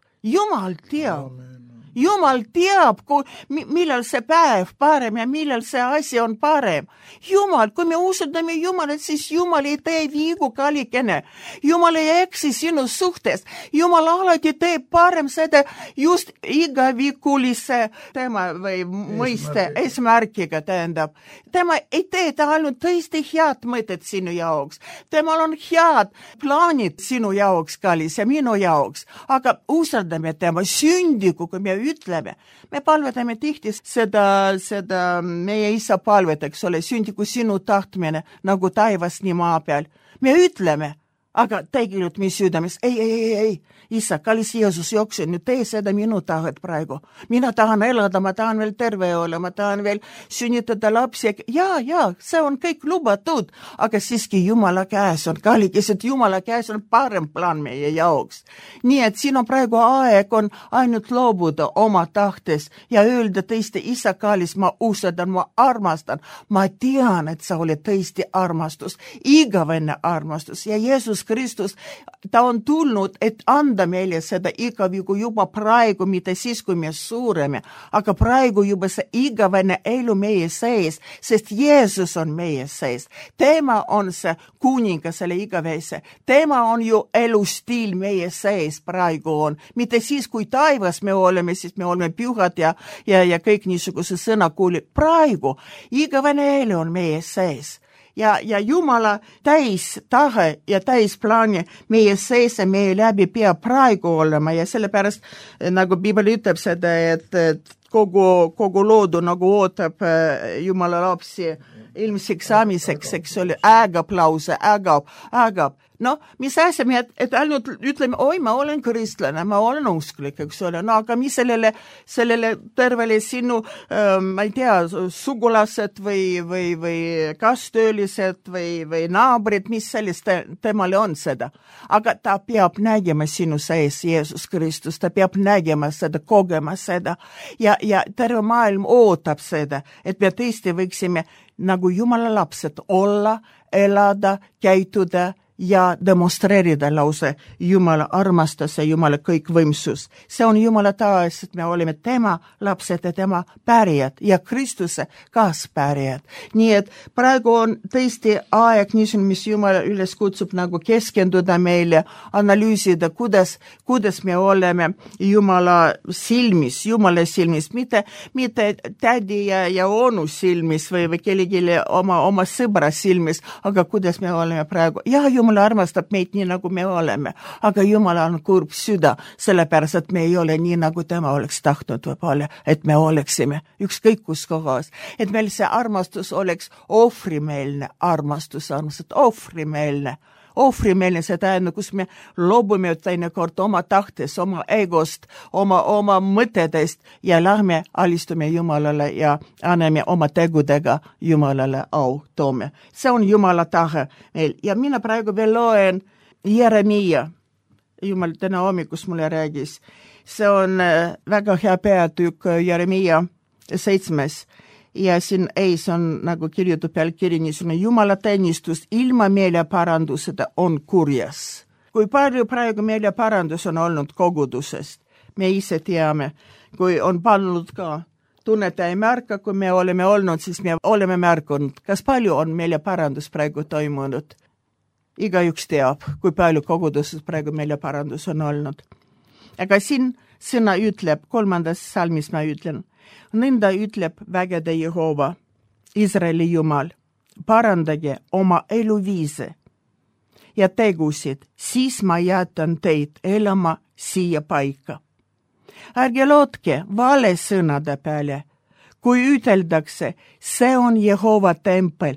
Jumal teab, millal see päev parem ja millal see asi on parem. Jumal, kui me usutame Jumalat, siis Jumal ei tee viigu kallikene. Jumal ei eksi sinu suhtes. Jumal alati teeb parem seda just igavikulise tema või mõiste eesmärkiga tähendab. Tema ei tee ta ainult tõesti head mõtted sinu jaoks. Temal on head plaanid sinu jaoks, kallis, ja minu jaoks. Aga usaldame tema sündigu, kui me ütleme. Me palvetame tihti seda meie isa palvet, eks ole, sündigu sinu tahtmine nagu taivas nii maa peal. Me ütleme, aga tegelikult mis südames, ei, isa, kallis Jeesus, jookse, nüüd tee seda minu tahet praegu. Mina tahan elada, ma tahan veel terve olla, ma tahan veel sünnitada lapsi. Ja, see on kõik lubatud, aga siiski Jumala käes on, kallikesed, Jumala käes on parem plaan meie jaoks. Nii et siin on praegu aeg on ainult loobuda oma tahtes ja öelda tõesti, isa, kallis, ma usaldan, ma armastan. Ma tean, et sa oled tõesti armastus, igavene armastus ja Jeesus Jeesus Kristus, ta on tulnud, et anda meile seda igavigu juba praegu, mitte siis, kui me suureme, aga praegu juba see igavene elu meie sees, sest Jeesus on meie sees. Tema on see kuninga selle igavese. Tema on ju elustiil meie sees praegu on. Mitte siis, kui taivas me oleme, siis me oleme pühad ja kõik niisuguse sõna kuuli. Praegu igavene elu on meie sees. Ja Jumala täis tahe ja täis plaani meie sees ja meie läbi peab praegu olema ja sellepärast, nagu Piibel ütleb seda, et kogu loodu nagu ootab Jumala lapsi ilmsiks saamiseks, eks ole, ägab lause, ägab. No, mis asja me, et ainult ütleme, oi, ma olen kristlane, ma olen usklik, eks ole, no aga mis sellele tervele sinu, ma ei tea, sugulased või kaastöölised või naabrid, mis sellist temale on seda. Aga ta peab nägema sinu sees Jeesus Kristus, ta peab nägema seda, kogema seda ja terve maailm ootab seda, et me tõesti võiksime nagu Jumala lapsed olla, elada, käituda ja demonstreerida lause Jumala armastus ja Jumala kõikvõimsus. See on Jumala taas, et me oleme tema lapsed ja tema pärijad ja Kristuse kaaspärijad. Nii et praegu on tõesti aeg niisugune, mis Jumala üles kutsub nagu keskenduda meile, analüüsida, kuidas me oleme Jumala silmis, mitte tädi ja onu silmis või kellegi oma sõbra silmis, aga kuidas me oleme praegu. Ja Jumal armastab meid nii, nagu me oleme, aga Jumal on kurb süda, sellepärast, et me ei ole nii, nagu tema oleks tahtnud võib-olla, et me oleksime ükskõik kus kohas, et meil see armastus oleks ohvrimeelne armastus, ohvrimeelne see tähendab, kus me loobume teinekord oma tahtes, oma egost, oma mõtetest ja lähme alistume Jumalale ja anname oma tegudega Jumalale au toome. See on Jumala tahe meil ja mina praegu veel loen Jeremiia. Jumal täna hommikus mulle räägis. See on väga hea peatükk Jeremiia 7. Ja siin ees on nagu kirjutab pealkiri niisugune Jumala teenistus ilma meeleparanduseta on kurjas. Kui palju praegu meeleparandus on olnud kogudusest, me ise teame, kui on pannud ka tunneta ei märka, kui me oleme olnud, siis me oleme märkunud, kas palju on meeleparandus praegu toimunud. Igaüks teab, kui palju kogudusest praegu meeleparandus on olnud. Aga siin sõna ütleb, 3. salmis ma ütlen, nõnda ütleb vägede Jehova, Iisraeli Jumal, parandage oma eluviise ja tegusid, siis ma jätan teid elama siia paika. Ärge lootke vale sõnade peale, kui üteldakse, see on Jehova tempel,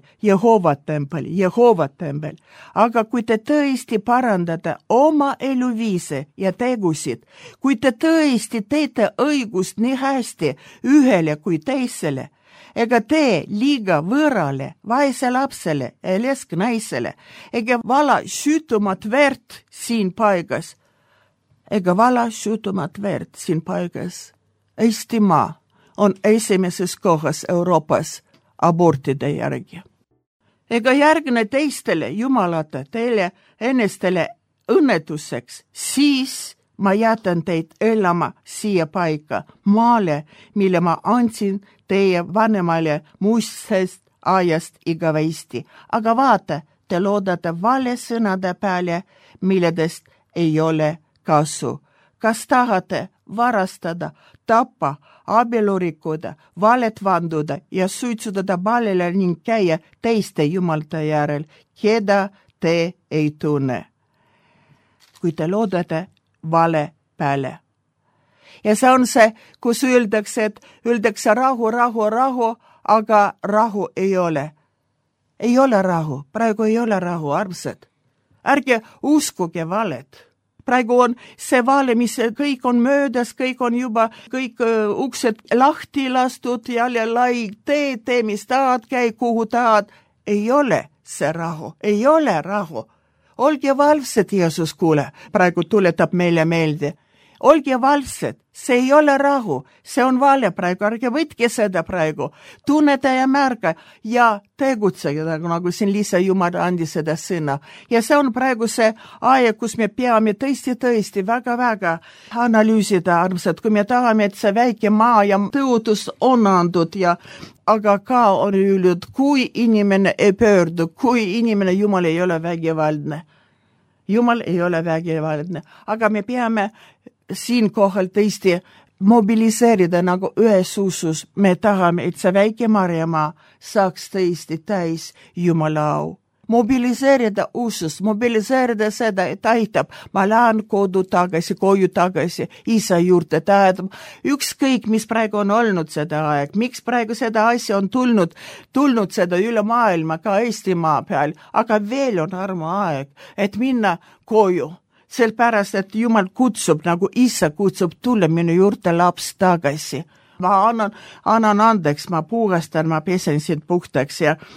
aga kui te tõesti parandate oma eluviise ja tegusid, kui te tõesti teete õigust nii hästi ühele kui teisele, ega te liiga võrale, vaese lapsele ja lesknaisele, ega vala süütumat verd siin paigas, Eestimaa on esimeses kohas Euroopas abortide järgi. Ega järgne teistele jumalate teile enestele õnnetuseks, siis ma jätan teid elama siia paika, maale, mille ma andsin teie vanemale muistest ajast igavesti. Aga vaata, te loodate vale sõnade peale, milledest ei ole kasu. Kas tahate varastada, tappa, abielu rikkuda, valet vanduda ja suitsutada palele ning käia teiste jumalate järel, keda te ei tunne, kui te loodate vale peale. Ja see on see, kus öeldakse rahu, aga rahu ei ole. Ei ole rahu, praegu ei ole rahu, armsad. Ärge uskuge valet. Praegu on see vale, mis kõik on möödas, kõik uksed lahti lastud, jälle lai tee, mis tahad, käi kuhu tahad. Ei ole see rahu, ei ole rahu. Olge valvsed, Jeesus kuule, praegu tuletab meile meelde. olge valvsed, see ei ole rahu, see on vale praegu, ärge võtke seda praegu, tunnete ja märga ja tegutsege, nagu siin Liisa Jumal andis seda sõna. Ja see on praegu see aeg, kus me peame tõesti väga analüüsida, armsad, kui me tahame, et see väike maa ja tõotus on andud ja aga ka on öeldud, kui inimene ei pöördu, kui inimene, Jumal ei ole vägivaldne. Jumal ei ole vägivaldne, aga me peame siinkohal tõesti mobiliseerida nagu ühes usus. Me tahame, et see väike Marjamaa saaks tõesti täis Jumala au. Mobiliseerida usus, mobiliseerida seda, et aitab. Ma lähen koju tagasi, isa juurde, tähendab, ükskõik, mis praegu on olnud seda aeg, miks praegu seda asja on tulnud seda üle maailma, ka Eestimaa peal, aga veel on armuaeg, et minna koju. Selpärast, et Jumal kutsub, nagu isa kutsub, tule minu juurde laps tagasi. Ma annan andeks, ma puhastan, ma pesen sind puhtaks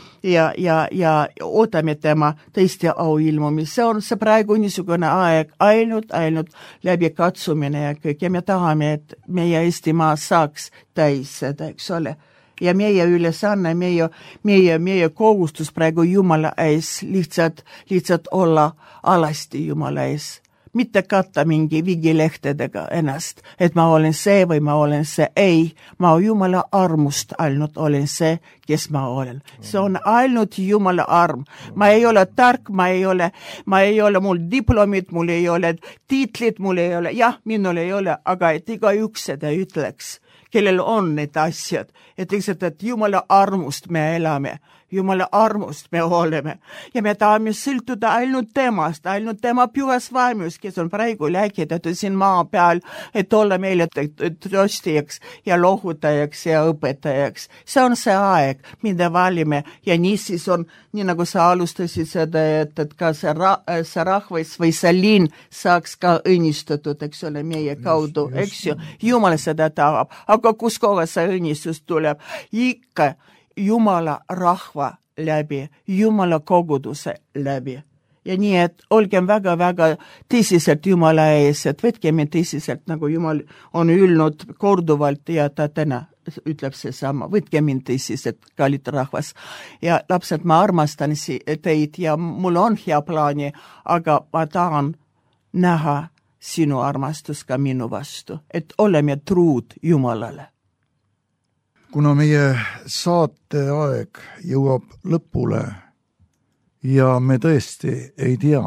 ja ootame tema tõesti au ilmumist. See on see praegu niisugune aeg, ainult läbi katsumine ja kõik. Ja me tahame, et meie Eestimaa saaks täis seda, eks ole. Ja meie ülesanne, meie kohustus praegu Jumala ees lihtsalt olla alasti Jumala ees. Mitte katta mingi vigilehtedega ennast, et ma olen see või ma olen see. Ei, ma Jumala armust ainult olen see, kes ma olen. See on ainult Jumala arm. Ma ei ole tark, ma ei ole mul diplomid, mul ei ole tiitlid, mul ei ole, jah, minul ei ole, aga et igaüks seda ütleks, kellel on need asjad, et lihtsalt, et Jumala armust me elame. Jumala armust me oleme ja me tahame sõltuda ainult temast, ainult tema pühas vaimus, kes on praegu läkitatud siin maa peal, et olla meile tröstijaks ja lohutajaks ja õpetajaks. See on see aeg, mida valime ja niisiis on, nii nagu sa alustasid seda, et ka see rahvas või see linn saaks ka õnnistatud, eks ole, meie kaudu, eks ju. Jumal seda tahab, aga kus kohas see õnnistus tuleb? Ikka Jumala rahva läbi, Jumala koguduse läbi. Ja nii, et olgem väga tõsiselt Jumala ees, et võtke me tõsiselt, nagu Jumal on öelnud korduvalt ja ta täna ütleb see sama, võtke mind tõsiselt, kallid rahvas. Ja lapsed, ma armastan teid ja mul on hea plaani, aga ma tahan näha sinu armastus ka minu vastu, et oleme truud Jumalale. Kuna meie saate aeg jõuab lõpule ja me tõesti ei tea,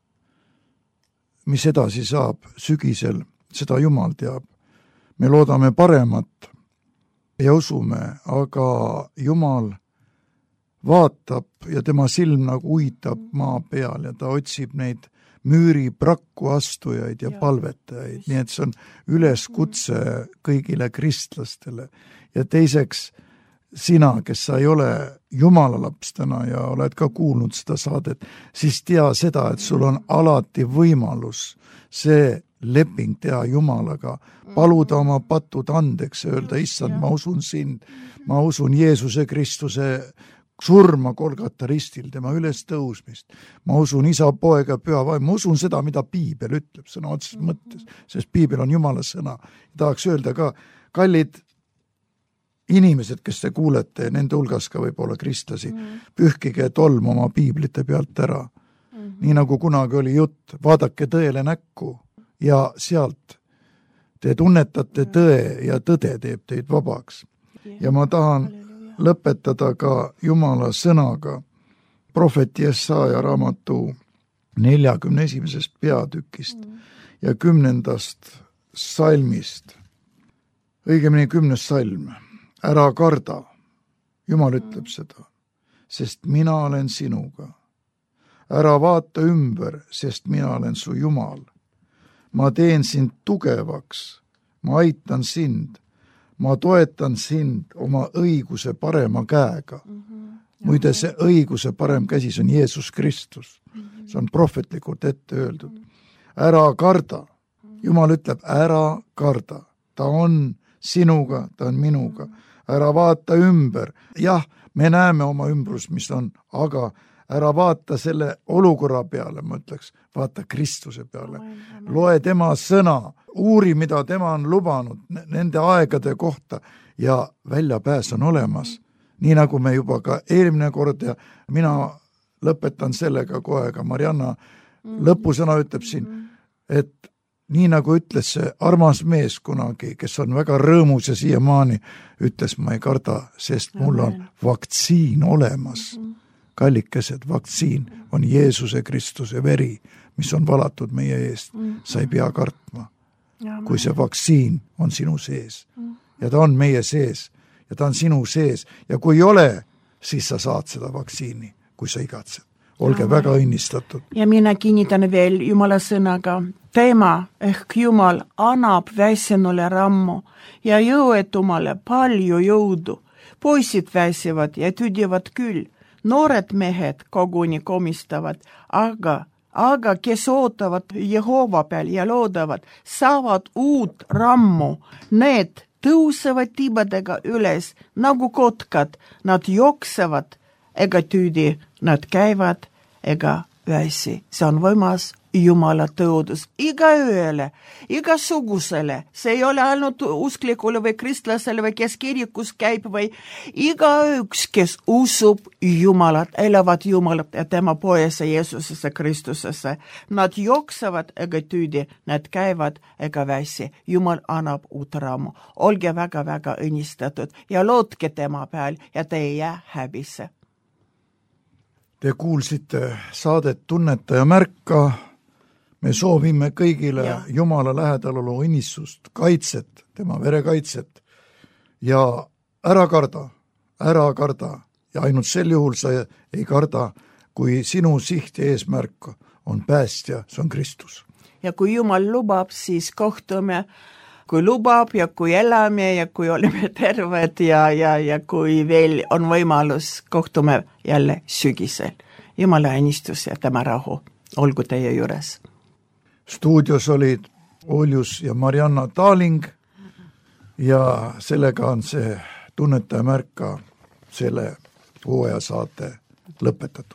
mis edasi saab sügisel, seda Jumal teab. Me loodame paremat ja usume, aga Jumal vaatab ja tema silm nagu uitab maa peal ja ta otsib neid müüri prakku astujaid ja palvetajaid, nii et see on üleskutse kõigile kristlastele. Ja teiseks, sina, kes sa ei ole Jumala laps täna ja oled ka kuulnud seda saadet, siis tea seda, et sul on alati võimalus see leping teha Jumalaga, paluda oma patud andeks, öelda, issand, ma usun sind, ma usun Jeesuse Kristuse surma Golgata ristil, tema üles tõusmist. Ma usun isa, poega, püha vaim, ma usun seda, mida piibel ütleb sõna otseses mõttes, sest piibel on Jumala sõna. Tahaks öelda ka, kallid inimesed, kes te kuulete, nende hulgas ka võib-olla kristlasi, pühkige tolm oma piiblite pealt ära. Nii nagu kunagi oli jutt, vaadake tõele näkku ja sealt te tunnetate tõe ja tõde teeb teid vabaks. Ja ma tahan lõpetada ka Jumala sõnaga prohvet Jesaja raamatu 41. peatükist ja 10. salmist. Õigemini 10. salm. Ära karda, Jumal ütleb seda, sest mina olen sinuga. Ära vaata ümber, sest mina olen su Jumal. Ma teen sind tugevaks, ma aitan sind, ma toetan sind oma õiguse parema käega. Muide, see õiguse parem käsi on Jeesus Kristus. See on prohvetlikult ette öeldud. Ära karda, Jumal ütleb, ära karda, ta on sinuga, ta on minuga. Ära vaata ümber. Jah, me näeme oma ümbrus, mis on, aga ära vaata selle olukorra peale, ma ütleks, vaata Kristuse peale. Loe tema sõna, uuri, mida tema on lubanud nende aegade kohta ja väljapääs on olemas. Nii nagu me juba ka eelmine kord ja mina lõpetan sellega kohe, ka Marianna lõpusõna ütleb siin, et nii nagu ütles see armas mees kunagi, kes on väga rõõmus ja siiamaani, ütles, ma ei karda, sest mul on vaktsiin olemas. Kallikesed, vaktsiin on Jeesuse Kristuse veri, mis on valatud meie eest. Sa ei pea kartma, kui see vaktsiin on sinu sees. Ja ta on meie sees ja ta on sinu sees. Ja kui ei ole, siis sa saad seda vaktsiini, kui sa igatsed. Olge väga õnnistatud. Ja mina kinnitan veel Jumala sõnaga. Tema ehk Jumal annab väsinule rammu ja jõuetumale palju jõudu. Poisid väsivad ja tüdivad küll. Noored mehed koguni komistavad, aga kes ootavad Jehova peal ja loodavad, saavad uut rammu. Need tõusevad tibadega üles nagu kotkad. Nad jooksevad ega tüüdi, nad käivad ega väsi. See on võimas Jumala tõudus igaühele, igasugusele. See ei ole ainult usklikule või kristlasele või kes kirikus käib või igaüks, kes usub Jumalat, elavad Jumalat ja tema poesse Jeesusesse Kristusesse. Nad jooksevad ega tüüdi, nad käivad ega väsi. Jumal annab uut rammu. Olge väga-väga õnnistatud ja lootke tema peal ja te ei jää häbisse. Te kuulsite saadet Tunnetaja märka. Me soovime kõigile Jumala lähedalolu õnnistust, kaitset, tema verekaitset ja ära karda ja ainult sel juhul sa ei karda, kui sinu siht ja eesmärk on päästja, see on Kristus. Ja kui Jumal lubab, siis kohtume, kui lubab ja kui elame ja kui oleme terved ja kui veel on võimalus, kohtume jälle sügisel. Jumala õnnistus ja tema rahu, olgu teie juures. Stuudios olid Oljus ja Marianna Taaling ja sellega on see Tunnetaja märka selle hooaja saate lõpetatud.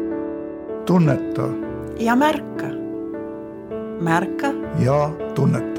Tunneta ja märka. Märka ja tunneta.